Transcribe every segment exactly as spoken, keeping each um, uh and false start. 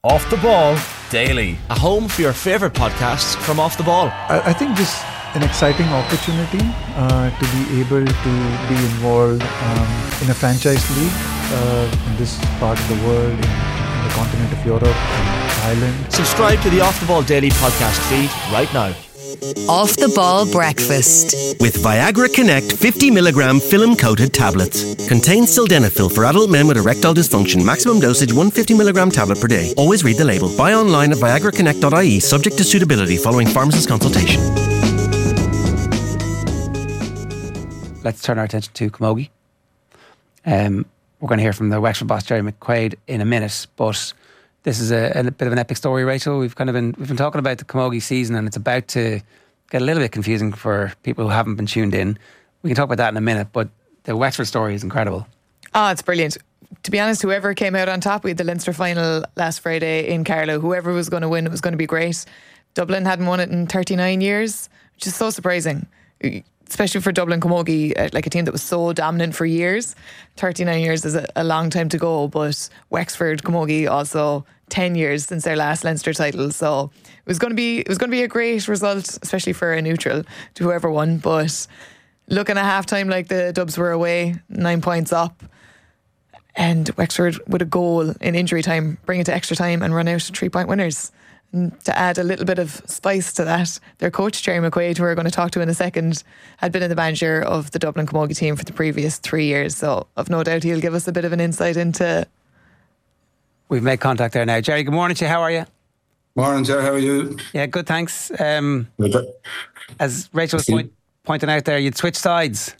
Off the Ball Daily. A home for your favourite podcasts from Off the Ball. I, I think just an exciting opportunity uh, to be able to be involved um, in a franchise league uh, in this part of the world, in, in the continent of Europe, and Ireland. Subscribe to the Off the Ball Daily podcast feed right now. Off the Ball Breakfast with Viagra Connect fifty milligram film coated tablets. Contains sildenafil for adult men with erectile dysfunction. Maximum dosage one hundred fifty milligram tablet per day. Always read the label. Buy online at viagra connect dot I E subject to suitability following pharmacist consultation. Let's turn our attention to Camogie. Um, we're going to hear from the Wexford boss Jerry McQuaid in a minute, but this is a, a bit of an epic story, Rachel. We've kind of been we've been talking about the Camogie season, and it's about to get a little bit confusing for people who haven't been tuned in. We can talk about that in a minute, but the Wexford story is incredible. Oh, it's brilliant. To be honest, whoever came out on top, we had the Leinster final last Friday in Carlow. Whoever was going to win, it was going to be great. Dublin hadn't won it in thirty-nine years, which is so surprising, especially for Dublin Camogie, like a team that was so dominant for years. thirty-nine years is a, a long time to go, but Wexford Camogie also ten years since their last Leinster title, so it was going to be it was going to be a great result, especially for a neutral, to whoever won. But looking at half time, like the Dubs were away, nine points up, and Wexford with a goal in injury time, bring it to extra time and run out three point winners. And to add a little bit of spice to that, their coach Jerry McQuaid, who we're going to talk to in a second, had been in the manager of the Dublin Camogie team for the previous three years, so I've no doubt he'll give us a bit of an insight into. We've made contact there now. Jerry, good morning to you. How are you? Morning, Jerry. How are you? Yeah, good, thanks. Um, as Rachel was point, pointing out there, you'd switch sides.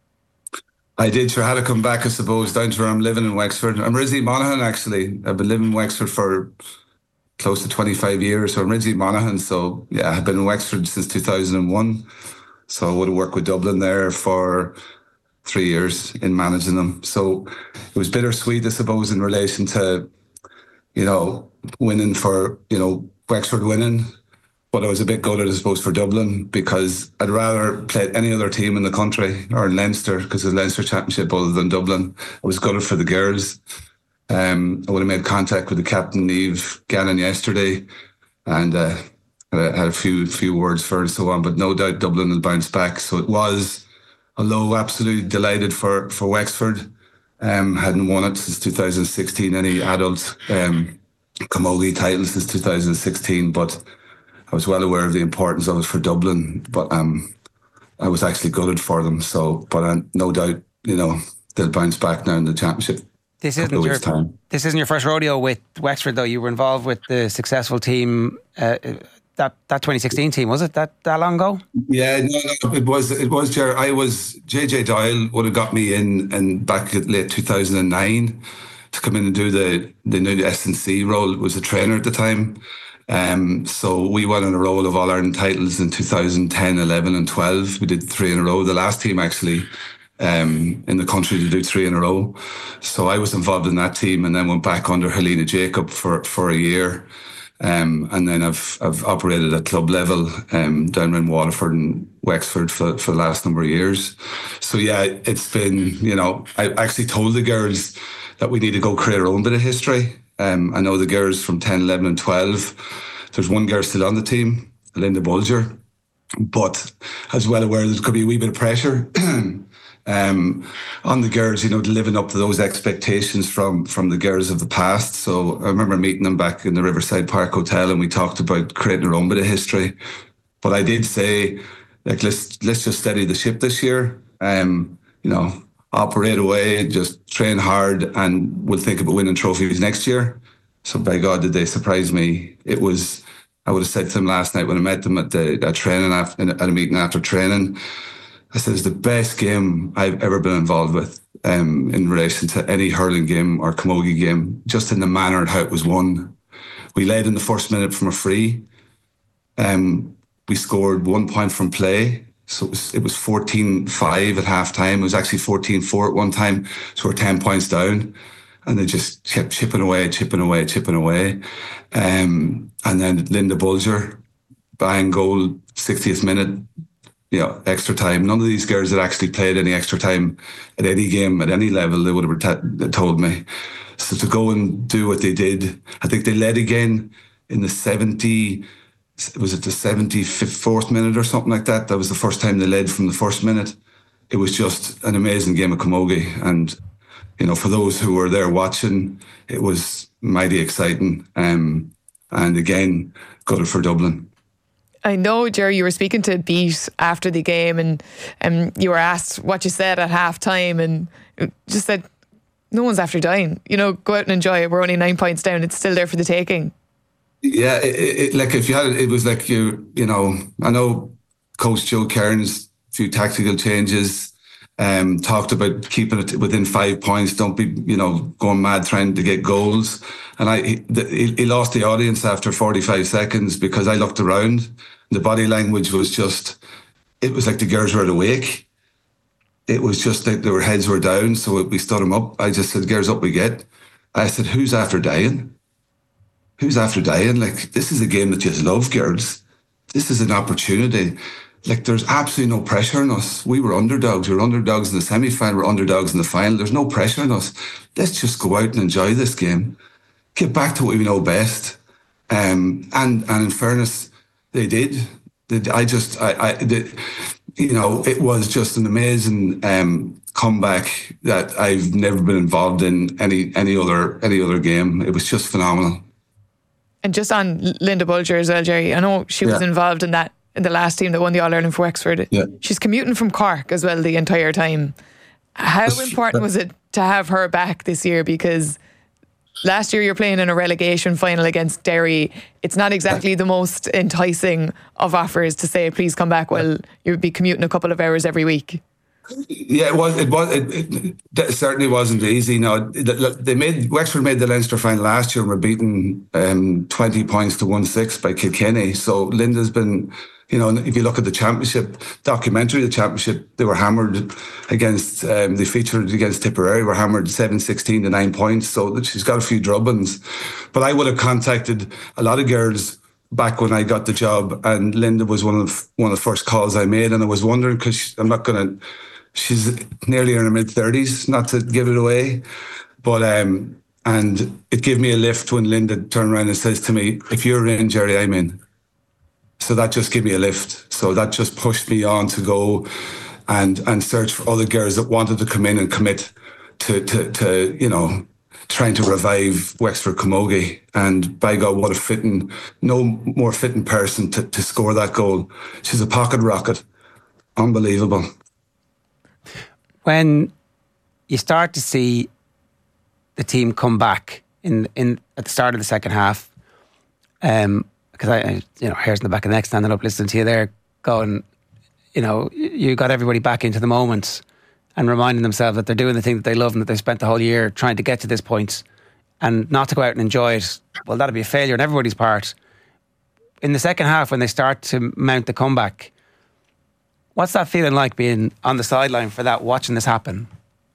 I did. Sure, had to come back, I suppose, down to where I'm living in Wexford. I'm Rizzy Monaghan, actually. I've been living in Wexford for close to twenty-five years. So I'm Rizzy Monaghan. So, yeah, I've been in Wexford since two thousand one. So I would have worked with Dublin there for three years in managing them. So it was bittersweet, I suppose, in relation to, you know, winning for, you know, Wexford winning. But I was a bit gutted, I suppose, for Dublin, because I'd rather play any other team in the country, or in Leinster, because it's Leinster Championship, other than Dublin. I was gutted for the girls. Um, I would have made contact with the captain, Eve Gannon, yesterday, and uh, I had a few few words for her and so on. But no doubt Dublin will bounce back. So it was, although absolutely delighted for, for Wexford. Um, hadn't won it since two thousand sixteen, any adult um, Camogie title since two thousand sixteen, but I was well aware of the importance of it for Dublin, but um, I was actually gutted for them. So, but uh, no doubt, you know, they'll bounce back now in the championship. This isn't your time. This isn't your first rodeo with Wexford, though. You were involved with the successful team. Uh, That that twenty sixteen team, was it that, that long ago? Yeah, no, no, it was it was Jerry. I was J J Doyle would have got me in and back at late two thousand nine to come in and do the the new S and C role. Was a trainer at the time, um, so we won in a row of All Ireland titles in two thousand ten, eleven, and twelve. We did three in a row. The last team actually um, in the country to do three in a row. So I was involved in that team, and then went back under Helena Jacob for for a year. Um, and then I've I've operated at club level um, down in Waterford and Wexford for, for the last number of years. So yeah, it's been, you know, I actually told the girls that we need to go create our own bit of history. Um, I know the girls from ten, eleven and twelve. There's one girl still on the team, Linda Bulger, but as well aware there could be a wee bit of pressure um, on the girls, you know, living up to those expectations from from the girls of the past. So I remember meeting them back in the Riverside Park Hotel, and we talked about creating our own bit of history. But I did say, like, let's let's just steady the ship this year. Um, you know, operate away, just train hard, and we'll think about winning trophies next year. So by God, did they surprise me? It was, I would have said to them last night when I met them at the at training after, at a meeting after training, I said, it's the best game I've ever been involved with um, in relation to any hurling game or camogie game, just in the manner and how it was won. We led in the first minute from a free. Um, we scored one point from play. So it was, it was fourteen five at half time. It was actually fourteen four at one time. So we're ten points down. And they just kept chipping away, chipping away, chipping away. Um, and then Linda Bulger, bang, goal, sixtieth minute, you know, extra time. None of these girls had actually played any extra time at any game, at any level, they would have t- told me. So to go and do what they did, I think they led again in the seventy, was it the seventy-fourth minute or something like that? That was the first time they led from the first minute. It was just an amazing game of camogie. And, you know, for those who were there watching, it was mighty exciting. Um, and again, good for Dublin. I know, Jerry, you were speaking to Beat after the game, and um, you were asked what you said at half time, and just said, no one's after dying. You know, go out and enjoy it. We're only nine points down. It's still there for the taking. Yeah, it, it, like if you had it, it was like you, you know, I know Coach Joe Cairns, a few tactical changes, um, talked about keeping it within five points. Don't be, you know, going mad trying to get goals. And I, he, he lost the audience after forty-five seconds because I looked around. The body language was just, it was like the girls were awake. It was just like their heads were down. So we stood them up. I just said, girls, up we get. I said, who's after dying? Who's after dying? Like, this is a game that you love, girls. This is an opportunity. Like, there's absolutely no pressure on us. We were underdogs. We were underdogs in the semi-final. We're underdogs in the final. There's no pressure on us. Let's just go out and enjoy this game. Get back to what we know best. Um, and, and in fairness, they did. They, I just, I, I they, you know, it was just an amazing um, comeback that I've never been involved in any any other any other game. It was just phenomenal. And just on Linda Bulger as well, Jerry, I know she was yeah. involved in that in the last team that won the All Ireland for Wexford. Yeah. She's commuting from Cork as well the entire time. How That's important true. was it to have her back this year? Because last year you're playing in a relegation final against Derry. It's not exactly the most enticing of offers to say, please come back while you'd be commuting a couple of hours every week. Yeah, it was. It was. It, it certainly wasn't easy. No, they made Wexford made the Leinster final last year and were beaten um, twenty points to one six by Kilkenny. So Linda's been, you know, if you look at the championship documentary, the championship, they were hammered against. Um, they featured against Tipperary, were hammered seven sixteen to nine points. So she's got a few drubbins. But I would have contacted a lot of girls back when I got the job, and Linda was one of one of the first calls I made, and I was wondering because I'm not going to. She's nearly in her mid thirties, not to give it away, but um, and it gave me a lift when Linda turned around and says to me, "If you're in, Jerry, I'm in." So that just gave me a lift. So that just pushed me on to go and and search for other girls that wanted to come in and commit to to, to you know. trying to revive Wexford Camogie. And by God, what a fitting, no more fitting person to, to score that goal. She's a pocket rocket. Unbelievable. When you start to see the team come back in in at the start of the second half, um, because I, I, you know, hairs in the back of the neck standing up listening to you there, going, you know, you got everybody back into the moment and reminding themselves that they're doing the thing that they love and that they've spent the whole year trying to get to this point, and not to go out and enjoy it. Well, that'll be a failure on everybody's part. In the second half, when they start to mount the comeback, what's that feeling like being on the sideline for that, watching this happen?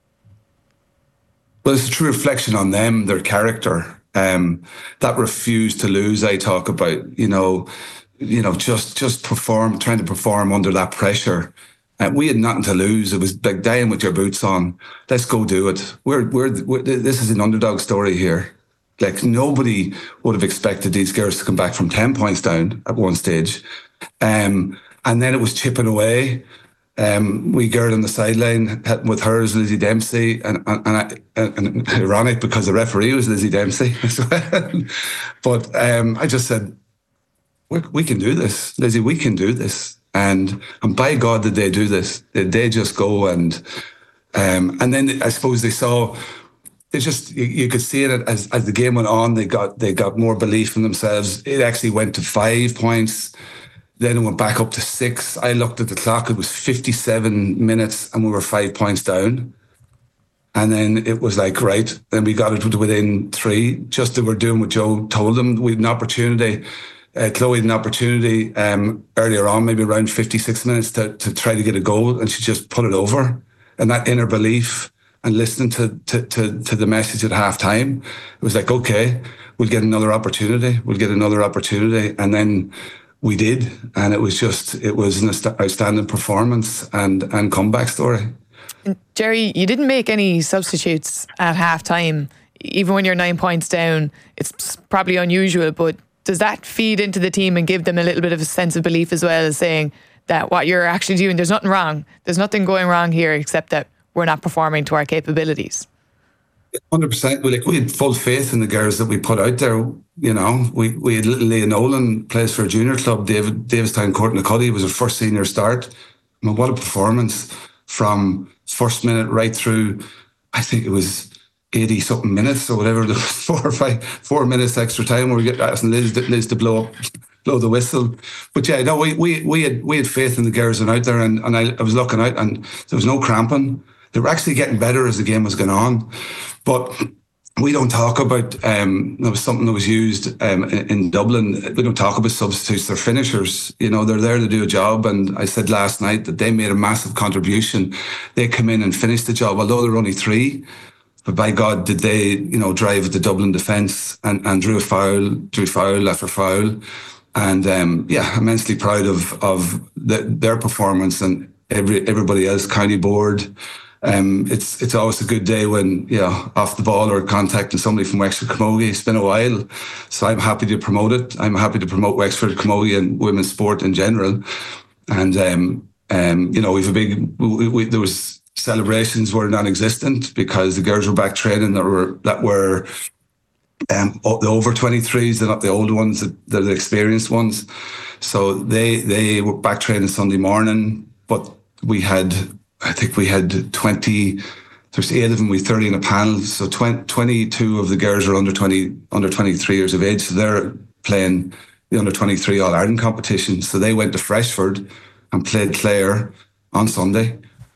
Well, it's a true reflection on them, their character. Um, that refuse to lose I talk about, you know, you know, just just perform, trying to perform under that pressure. Uh, we had nothing to lose. It was like dying with your boots on. Let's go do it. We're, we're, we're this is an underdog story here. Like, nobody would have expected these girls to come back from ten points down at one stage. Um, and then it was chipping away. Um, we girl on the sideline with her as Lizzie Dempsey, and and, and, I, and ironic because the referee was Lizzie Dempsey as well. But um, I just said, we, we can do this, Lizzie. We can do this. And and by God, did they do this? Did they just go and um, and then I suppose they saw. They just you, you could see it as as the game went on. They got they got more belief in themselves. It actually went to five points. Then it went back up to six. I looked at the clock. It was fifty-seven minutes, and we were five points down. And then it was like, right. Then we got it to within three. Just they were doing what Joe told them. We had an opportunity. Uh, Chloe had an opportunity um, earlier on, maybe around fifty-six minutes, to, to try to get a goal, and she just put it over. And that inner belief and listening to, to, to, to the message at half time, it was like, okay, we'll get another opportunity. We'll get another opportunity. And then we did. And it was just, it was an outstanding performance and, and comeback story. And Jerry, you didn't make any substitutes at half time. even when you're nine points down, it's probably unusual, but does that feed into the team and give them a little bit of a sense of belief as well, as saying that what you're actually doing, there's nothing wrong. There's nothing going wrong here except that we're not performing to our capabilities? one hundred percent. We, like, we had full faith in the girls that we put out there. You know, we, we had little Leah Nolan plays for a junior club, David Davistown Courtney Cuddy was her first senior start. I mean, what a performance from first minute right through, I think it was eighty something minutes or whatever, there was four or five, four minutes extra time where we get asking Liz, Liz to blow up, blow the whistle. But yeah, no, we we we had we had faith in the girls and out there, and, and I, I was looking out and there was no cramping. They were actually getting better as the game was going on. But we don't talk about, um, there was something that was used um, in, in Dublin. We don't talk about substitutes, they're finishers. You know, they're there to do a job. And I said last night that they made a massive contribution. They come in and finish the job, although there were only three. But by God, did they, you know, drive the Dublin defence and, and drew a foul, drew foul after foul. And um, yeah, immensely proud of of the, their performance and every everybody else, county board. Um, it's it's always a good day when, you know, off the ball or contacting somebody from Wexford Camogie. It's been a while, so I'm happy to promote it. I'm happy to promote Wexford Camogie and women's sport in general. And um, um, you know, we've a big. We, we, there was celebrations were non-existent because the girls were back training that were that were um, the over twenty-threes. They're not the old ones; they're the experienced ones. So they they were back training Sunday morning, but we had. I think we had twenty, there's eight of them, we had thirty in a panel. So twenty, twenty-two of the girls are under twenty, under twenty-three years of age. So they're playing the under twenty-three All Ireland competition. So they went to Freshford and played Clare on Sunday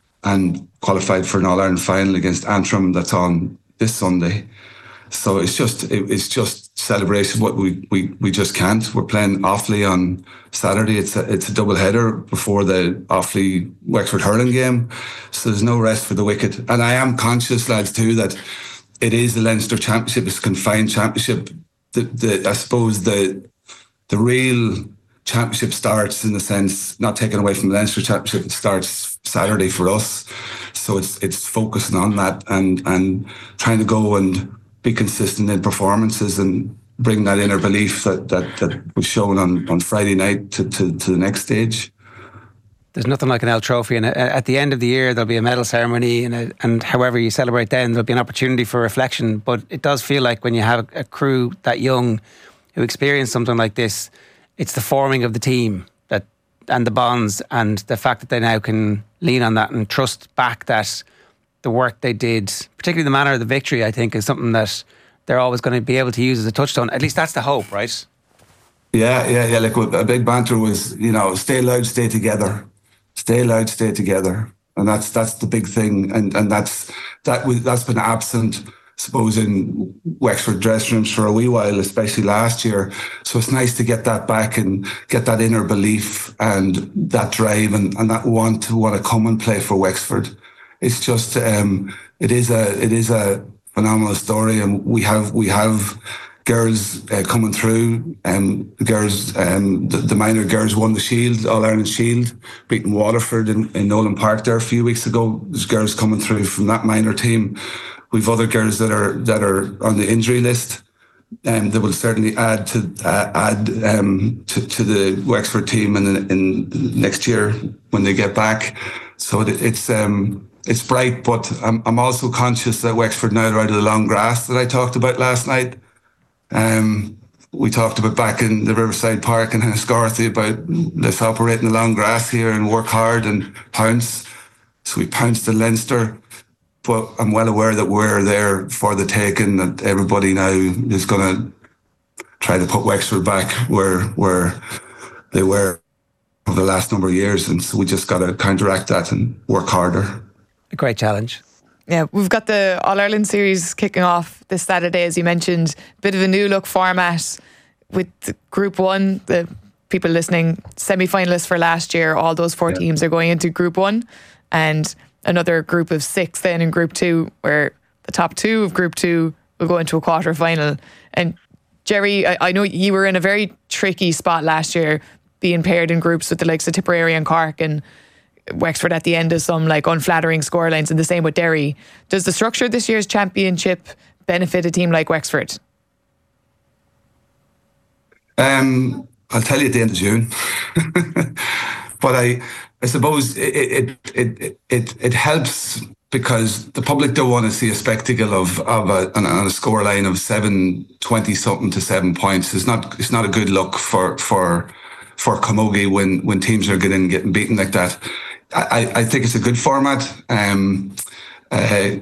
and qualified for an All Ireland final against Antrim that's on this Sunday. So it's just it, it's just celebration. What we, we we just can't. We're playing Offaly on Saturday. It's a it's a double header before the Offaly Wexford hurling game. So there's no rest for the wicked. And I am conscious, lads, too, that it is the Leinster Championship. It's a confined championship. The the I suppose the the real championship starts, in the sense, not taken away from the Leinster Championship. It starts Saturday for us. So it's it's focusing on that and and trying to go and be consistent in performances and bring that inner belief that that, that was shown on, on Friday night to, to, to the next stage. There's nothing like an L Trophy, and at the end of the year there'll be a medal ceremony, and a, and however you celebrate then, there'll be an opportunity for reflection. But it does feel like when you have a crew that young who experience something like this, it's the forming of the team that and the bonds and the fact that they now can lean on that and trust back that the work they did, particularly the manner of the victory, I think is something that they're always going to be able to use as a touchstone. At least that's the hope, right? Yeah, yeah, yeah. Like a big banter was, you know, stay loud, stay together, stay loud, stay together, and that's that's the big thing, and and that's that was that's been absent, I suppose, in Wexford dressing rooms for a wee while, especially last year. So it's nice to get that back and get that inner belief and that drive and, and that want to want to come and play for Wexford. It's just um, it is a it is a phenomenal story, and we have we have girls uh, coming through. And um, girls, um, the, the minor girls won the Shield, All Ireland Shield, beating Waterford in, in Nolan Park there a few weeks ago. There's girls coming through from that minor team. We've other girls that are that are on the injury list, and um, that will certainly add to uh, add um, to, to the Wexford team in, in next year when they get back. So it, it's. Um, It's bright, but I'm I'm also conscious that Wexford now are out of the long grass that I talked about last night. Um, we talked about back in the Riverside Park in Enniscorthy about let's operate in the long grass here and work hard and pounce. So we pounced in Leinster, but I'm well aware that we're there for the taking, that everybody now is going to try to put Wexford back where where they were over the last number of years. And so we just got to counteract that and work harder. A great challenge. Yeah, we've got the All-Ireland series kicking off this Saturday, as you mentioned. Bit of a new look format with Group One. The people listening, semi-finalists for last year, all those four yeah. teams are going into Group One, and another group of six then in Group Two, where the top two of Group Two will go into a quarter final. And Jerry, I, I know you were in a very tricky spot last year, being paired in groups with the likes of Tipperary and Cork, and Wexford at the end of some like unflattering scorelines, and the same with Derry. Does the structure of this year's championship benefit a team like Wexford? Um, I'll tell you at the end of June. But I, I suppose it it, it it it helps because the public don't want to see a spectacle of of a, on a score line of seven twenty something to seven points. It's not it's not a good look for for for Camogie when when teams are getting getting beaten like that. I, I think it's a good format. Um, uh,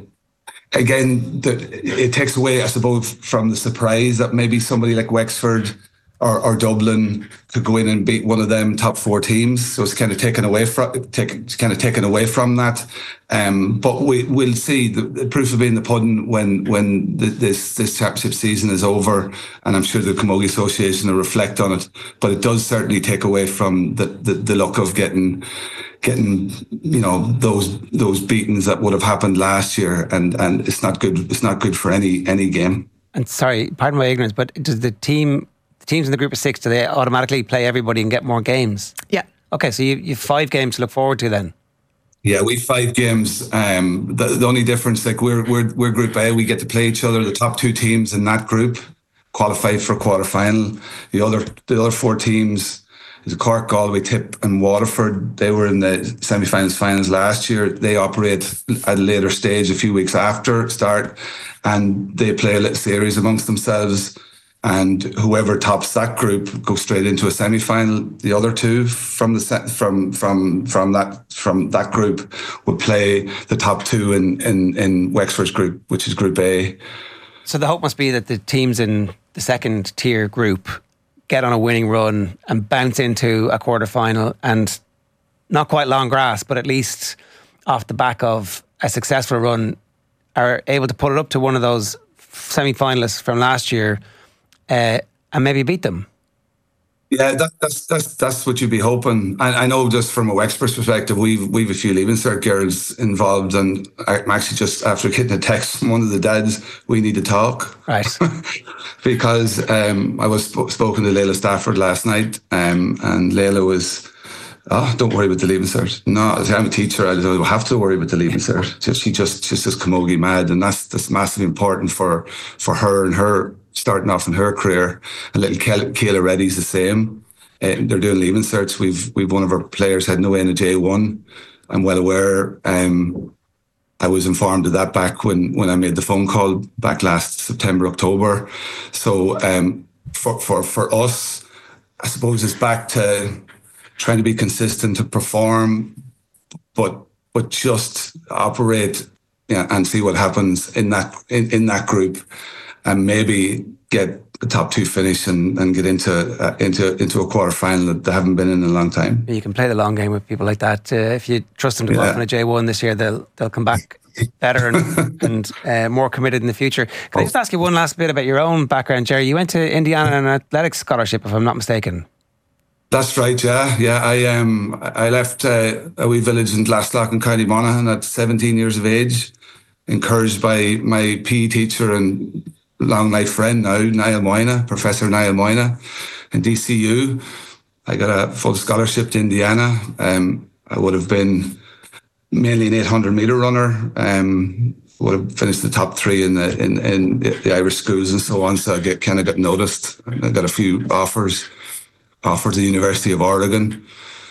again, the, it takes away, I suppose, from the surprise that maybe somebody like Wexford Or, or Dublin could go in and beat one of them top four teams, so it's kind of taken away from take, kind of taken away from that. Um, but we will see the, the proof will be in the pudding when when the, this this championship season is over, and I'm sure the Camogie Association will reflect on it. But it does certainly take away from the the, the luck of getting getting you know those those beatings that would have happened last year, and and it's not good. It's not good for any any game. And sorry, pardon my ignorance, but does the team? Teams in the group of six, do they automatically play everybody and get more games? Yeah. Okay, so you you have five games to look forward to then. Yeah, we have five games. Um, the, the only difference, like we're we're we're Group A, we get to play each other. The top two teams in that group qualify for a quarter final. The other the other four teams is Cork, Galway, Tip, and Waterford. They were in the semi-finals, finals last year. They operate at a later stage, a few weeks after start, and they play a little series amongst themselves. And whoever tops that group goes straight into a semi-final. The other two from the set, from from from that from that group would play the top two in, in in Wexford's group, which is Group A. So the hope must be that the teams in the second tier group get on a winning run and bounce into a quarter final, and not quite long grass, but at least off the back of a successful run, are able to put it up to one of those semi-finalists from last year. Uh, and maybe beat them. Yeah, that, that's that's that's what you'd be hoping. I, I know, just from a Wexford perspective, we've we've a few Leaving Cert girls involved, and I'm actually just after getting a text from one of the dads, we need to talk, right? Because um, I was sp- spoken to Layla Stafford last night, um, and Layla was, oh, don't worry about the Leaving Cert. No, I'm a teacher. I don't have to worry about the Leaving Cert. She just she's just Camogie mad, and that's that's massively important for for her and her. Starting off in her career, and little Kayla Reddy's the same. Uh, they're doing Leaving Certs. We've we've one of our players heading away in a J one. I'm well aware. Um, I was informed of that back when, when I made the phone call back last September, October. So um, for for for us, I suppose it's back to trying to be consistent, to perform, but but just operate, yeah, and see what happens in that in, in that group. And maybe get the top two finish and, and get into uh, into into a quarter final that they haven't been in in a long time. You can play the long game with people like that. Uh, if you trust them to go yeah. off in a J one this year, they'll they'll come back better and, and uh, more committed in the future. Can oh. I just ask you one last bit about your own background, Jerry? You went to Indiana on an athletics scholarship, if I'm not mistaken. That's right. Yeah, yeah. I um I left uh, a wee village in Glaslough in County Monaghan at seventeen years of age, encouraged by my P E teacher and long life friend now, Niall Moyna, Professor Niall Moyna, in D C U. I got a full scholarship to Indiana. Um, I would have been mainly an eight hundred metre runner. Um, would have finished the top three in the in, in the Irish schools and so on. So I get kind of got noticed. I got a few offers, offered to the University of Oregon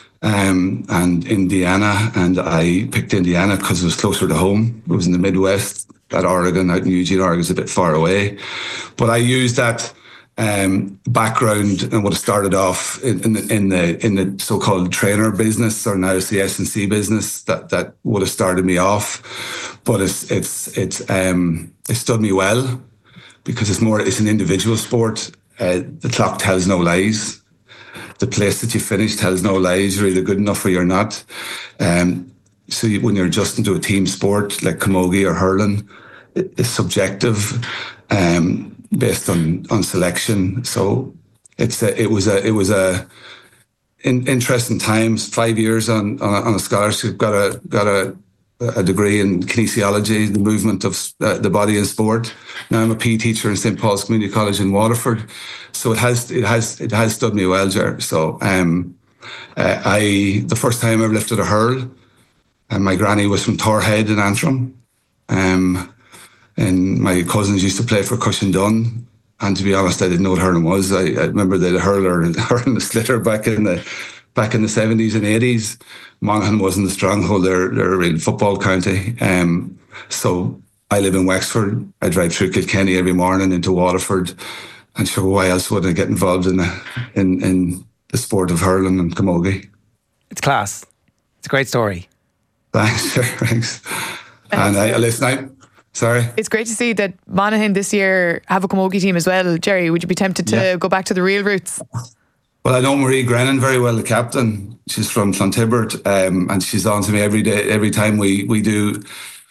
um, and Indiana, and I picked Indiana because it was closer to home. It was in the Midwest. At Oregon, out in Eugene, Oregon, is a bit far away. But I used that um, background and would have started off in, in, the, in the in the so-called trainer business, or now it's the S and C business that that would have started me off. But it's it's it's um, it stood me well because it's more it's an individual sport. Uh, the clock tells no lies. The place that you finish tells no lies. You're either good enough or you're not. Um, So you, when you're adjusting to a team sport like camogie or hurling, it, it's subjective, um, based on, on selection. So it's a, it was a it was a in, interesting times. Five years on on a, on a scholarship, got a got a a degree in kinesiology, the movement of uh, the body in sport. Now I'm a P E teacher in Saint Paul's Community College in Waterford. So it has it has it has stood me well, Ger. So um, uh, I the first time I ever lifted a hurl. And my granny was from Torhead in Antrim. Um, and my cousins used to play for Cushendun. And to be honest, I didn't know what hurling was. I, I remember the hurler hurling the slitter back in the back in the seventies and eighties. Monaghan wasn't the stronghold; they're they're a real football county. Um, so I live in Wexford. I drive through Kilkenny every morning into Waterford, and sure, why else would I get involved in the, in in the sport of hurling and camogie? It's class. It's a great story. Thanks, thanks. And I listen. I, Sorry. It's great to see that Monaghan this year have a camogie team as well. Jerry, would you be tempted to yeah. go back to the real roots? Well, I know Marie Grennan very well, the captain. She's from Clontibbert, um, and she's on to me every day, every time we we do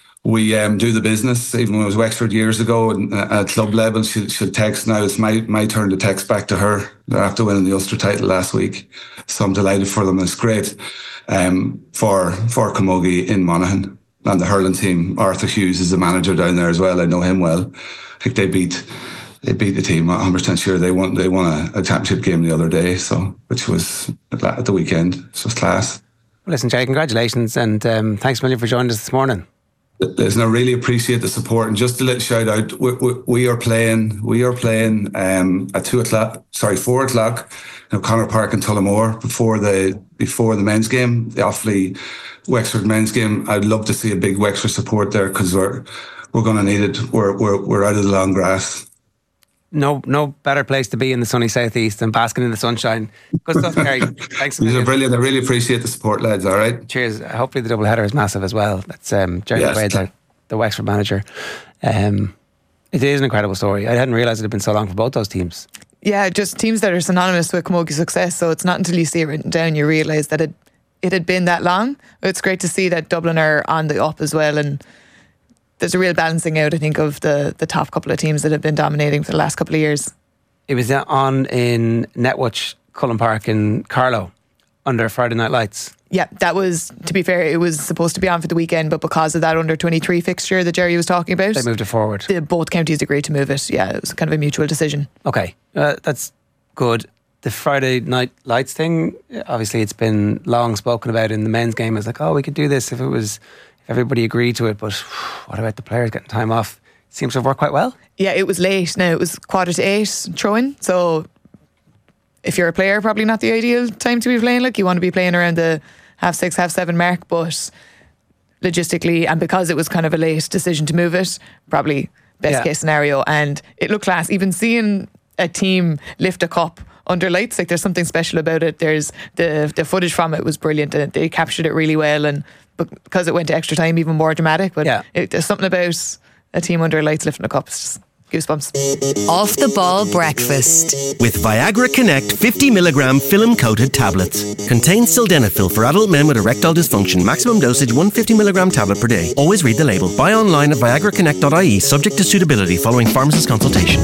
we um, do the business. Even when I was Wexford years ago, and uh, at club level, she'll, she'll text. Now it's my my turn to text back to her after winning the Ulster title last week. So I'm delighted for them. It's great um, for for camogie in Monaghan. And the hurling team, Arthur Hughes is the manager down there as well. I know him well. I think they beat they beat the team. I'm one hundred percent sure they won. They won a, a championship game the other day, so which was at the weekend. It was class. Well, listen, Jay, congratulations, and um, thanks a million for joining us this morning. Listen, I really appreciate the support, and just a little shout out. We, we, we are playing. We are playing um, at two o'clock. Sorry, four o'clock. In O'Connor Park in Tullamore before the before the men's game, the Offaly Wexford men's game. I'd love to see a big Wexford support there because we're we're going to need it. We're we're we're out of the long grass. No, no better place to be in the sunny southeast than basking in the sunshine. Good stuff, Kerry. Thanks. These are brilliant. I really appreciate the support, lads. All right. Cheers. Hopefully the double header is massive as well. That's um, Jerry yes. Quaid, the, the Wexford manager. Um, it is an incredible story. I hadn't realised it had been so long for both those teams. Yeah, just teams that are synonymous with camogie success. So it's not until you see it written down you realise that it it had been that long. It's great to see that Dublin are on the up as well, and there's a real balancing out, I think, of the, the top couple of teams that have been dominating for the last couple of years. It was on in Netwatch, Cullen Park in Carlow under Friday Night Lights. Yeah, that was, to be fair, it was supposed to be on for the weekend, but because of that under twenty-three fixture that Jerry was talking about, they moved it forward. The, both counties agreed to move it. Yeah, it was kind of a mutual decision. Okay, uh, that's good. The Friday Night Lights thing, obviously it's been long spoken about in the men's game. It's like, oh, we could do this if it was, if everybody agreed to it, but what about the players getting time off? It seems to have worked quite well. Yeah, it was late. Now it was quarter to eight throw-in, so if you're a player, probably not the ideal time to be playing. Like, you want to be playing around the half six, half seven mark, but logistically, and because it was kind of a late decision to move it, probably best yeah. case scenario. And it looked class. Even seeing a team lift a cup under lights, like, there's something special about it. There's the the footage from it was brilliant. They captured it really well, and because it went to extra time, even more dramatic. But yeah. it, there's something about a team under lights lifting a cup. It's just goosebumps. Off the Ball Breakfast with Viagra Connect fifty milligram film coated tablets. Contains sildenafil for adult men with erectile dysfunction. Maximum dosage one hundred fifty milligram tablet per day. Always read the label. Buy online at viagra connect dot I E, subject to suitability following pharmacist consultation.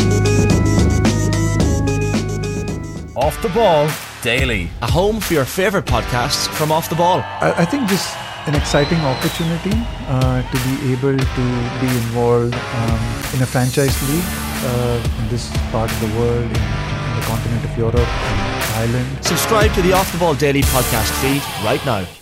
Off the Ball Daily. A home for your favourite podcasts from Off the Ball. I, I think just an exciting opportunity uh, to be able to be involved um, in a franchise league uh, in this part of the world, in, in the continent of Europe and Ireland. Subscribe to the Off the Ball Daily podcast feed right now.